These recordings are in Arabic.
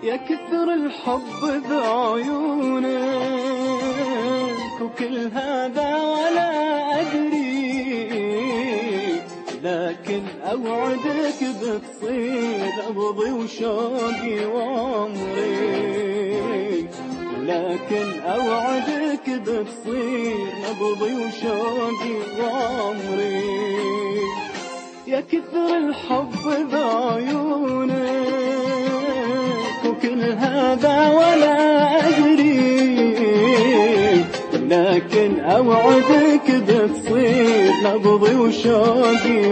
يا كثر الحب بعيونك وكل هذا ولا أدري، لكن أوعدك بتصير نبضي وشوقي وعمري، لكن أوعدك بتصير نبضي وشوقي وعمري. يا كثر الحب بعيونك وكل هذا ولا أدري، لكن أوعدك بتصير نبضي وشوقي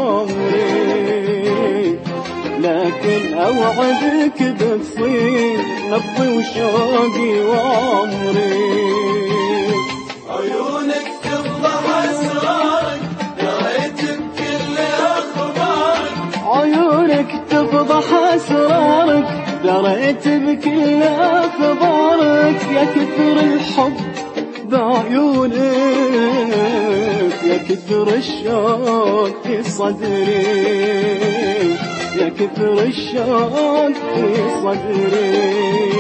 وعمري، لكن أوعدك بتصير نبضي وشوقي وعمري. عيونك تفضح أسرارك دريت بكل أخبارك، عيونك تفضح أسرارك دريت بكل أخبارك. يا كثر الحب بعيونك، يا كثر الشوق في صدري، يا كثر الشوق في صدري.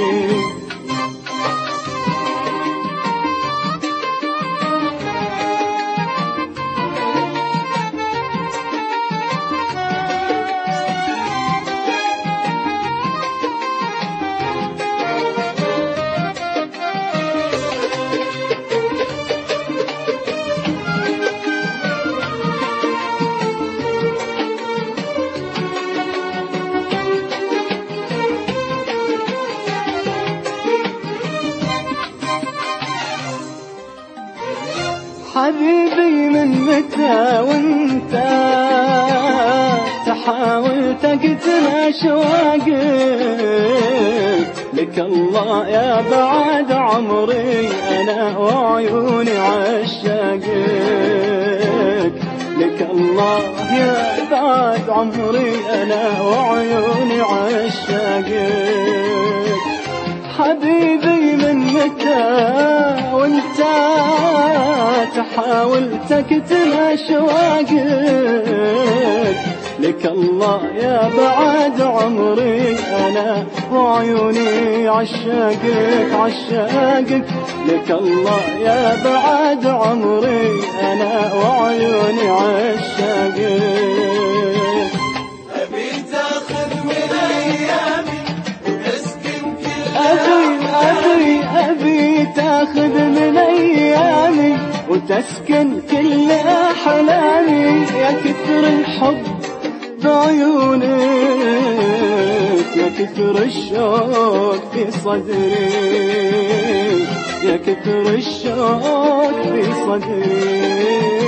حبيبي من متى وانت تحاول تقتل أشواقك، لك الله يا بعد عمري أنا وعيوني عشاقك، لك الله يا بعد عمري أنا وعيوني عشاقك. حبيبي من متى وانت تحاول تكتم أشواقك، لك الله يا بعد عمري أنا وعيوني عشاقك عشاقك، لك الله يا بعد عمري أنا وعيوني عشاقك. أبي تاخذ من أيامي وتسكن كل أبي تاخذ من أيامي وتسكن كل أحلامي. يا كثر الحب بعيونك، يا كثر الشوق في صدري، يا كثر الشوق في صدري.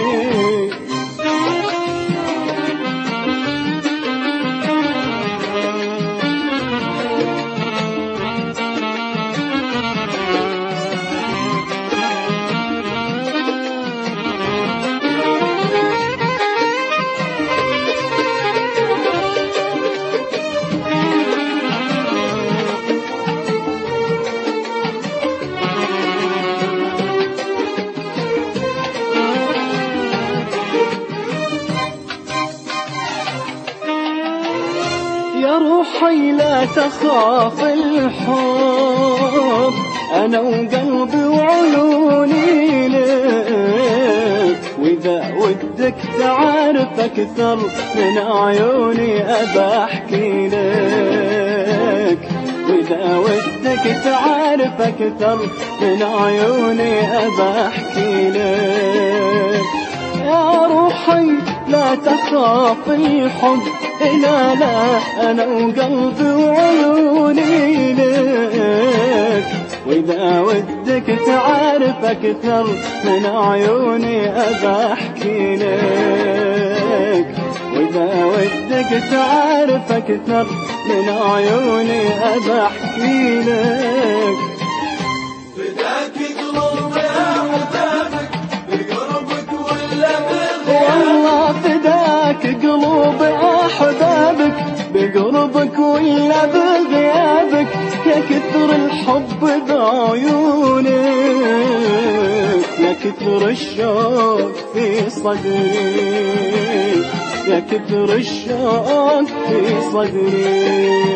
يا روحي لا تخاف الحب، أنا وقلبي وعيوني لك، وإذا ودك تعرف أكثر من عيوني أبى أحكي لك، وإذا ودك تعرف أكثر من عيوني أبى أحكي لك. يا روحي لا تخاف الحب، لا لا أنا وقلبي وعيوني لك، وإذا ودك تعرف أكثر من عيوني أبى أحكي لك، وإذا ودك تعرف أكثر من عيوني أبى أحكي لك. فداك قلوب أحبابك بقربك ولا بغيابك، والله فداك قلوب أحبابك بقربك ولا بغيابك. يا كثر الحب بعيونك، يا كثر الشوق في صدري، يا كثر الشوق في صدري.